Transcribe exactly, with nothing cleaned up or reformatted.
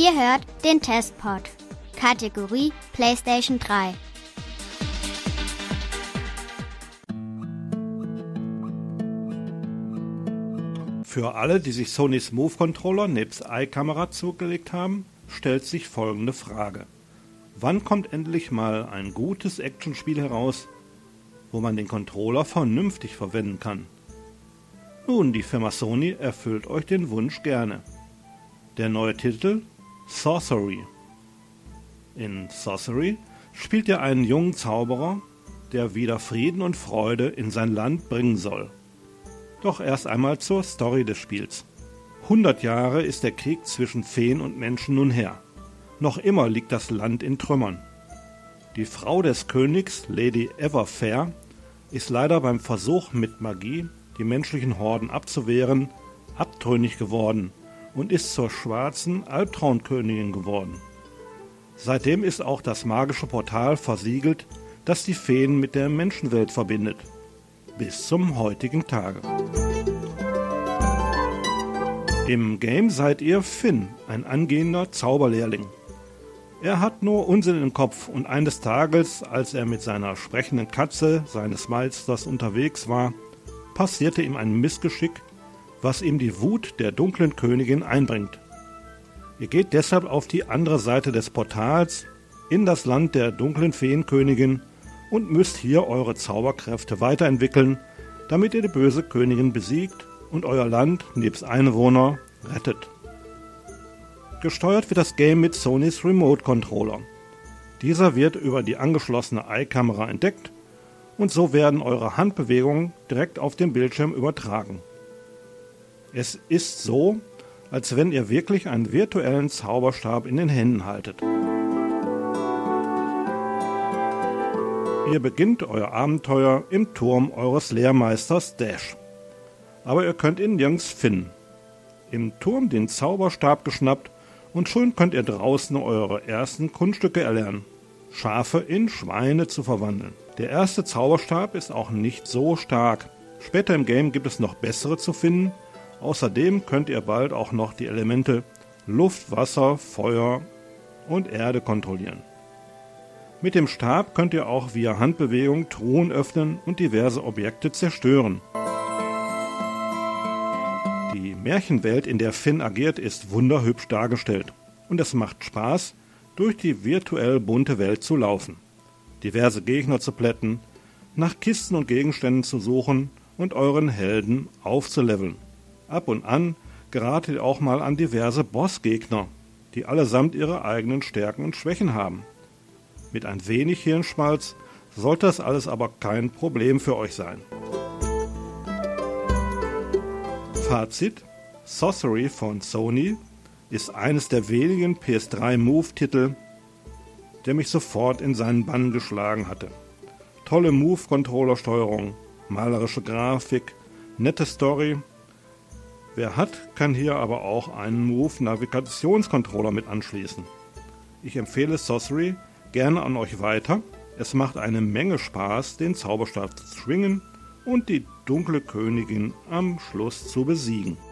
Ihr hört den Testpod. Kategorie PlayStation drei. Für alle, die sich Sonys Move Controller nebst Eye-Kamera zugelegt haben, stellt sich folgende Frage. Wann kommt endlich mal ein gutes Actionspiel heraus, wo man den Controller vernünftig verwenden kann? Nun, die Firma Sony erfüllt euch den Wunsch gerne. Der neue Titel Sorcery. In Sorcery spielt ihr einen jungen Zauberer, der wieder Frieden und Freude in sein Land bringen soll. Doch erst einmal zur Story des Spiels. hundert Jahre ist der Krieg zwischen Feen und Menschen nun her. Noch immer liegt das Land in Trümmern. Die Frau des Königs, Lady Everfair, ist leider beim Versuch mit Magie, die menschlichen Horden abzuwehren, abtrünnig geworden und ist zur schwarzen Albtraumkönigin geworden. Seitdem ist auch das magische Portal versiegelt, das die Feen mit der Menschenwelt verbindet. Bis zum heutigen Tage. Im Game seid ihr Finn, ein angehender Zauberlehrling. Er hat nur Unsinn im Kopf und eines Tages, als er mit seiner sprechenden Katze seines Meisters unterwegs war, passierte ihm ein Missgeschick, was ihm die Wut der dunklen Königin einbringt. Ihr geht deshalb auf die andere Seite des Portals, in das Land der dunklen Feenkönigin und müsst hier eure Zauberkräfte weiterentwickeln, damit ihr die böse Königin besiegt und euer Land nebst Einwohner rettet. Gesteuert wird das Game mit Sonys Remote Controller. Dieser wird über die angeschlossene Eye-Kamera entdeckt und so werden eure Handbewegungen direkt auf dem Bildschirm übertragen. Es ist so, als wenn ihr wirklich einen virtuellen Zauberstab in den Händen haltet. Ihr beginnt euer Abenteuer im Turm eures Lehrmeisters Dash. Aber ihr könnt ihn nirgends finden. Im Turm den Zauberstab geschnappt und schon könnt ihr draußen eure ersten Kunststücke erlernen. Schafe in Schweine zu verwandeln. Der erste Zauberstab ist auch nicht so stark. Später im Game gibt es noch bessere zu finden. Außerdem könnt ihr bald auch noch die Elemente Luft, Wasser, Feuer und Erde kontrollieren. Mit dem Stab könnt ihr auch via Handbewegung Truhen öffnen und diverse Objekte zerstören. Die Märchenwelt, in der Finn agiert, ist wunderhübsch dargestellt und es macht Spaß, durch die virtuell bunte Welt zu laufen, diverse Gegner zu plätten, nach Kisten und Gegenständen zu suchen und euren Helden aufzuleveln. Ab und an geratet ihr auch mal an diverse Bossgegner, die allesamt ihre eigenen Stärken und Schwächen haben. Mit ein wenig Hirnschmalz sollte das alles aber kein Problem für euch sein. Fazit: Sorcery von Sony ist eines der wenigen P S drei Move-Titel, der mich sofort in seinen Bann geschlagen hatte. Tolle Move-Controller-Steuerung, malerische Grafik, nette Story. Wer hat, kann hier aber auch einen Move-Navigationscontroller mit anschließen. Ich empfehle Sorcery gerne an euch weiter. Es macht eine Menge Spaß, den Zauberstab zu schwingen und die dunkle Königin am Schluss zu besiegen.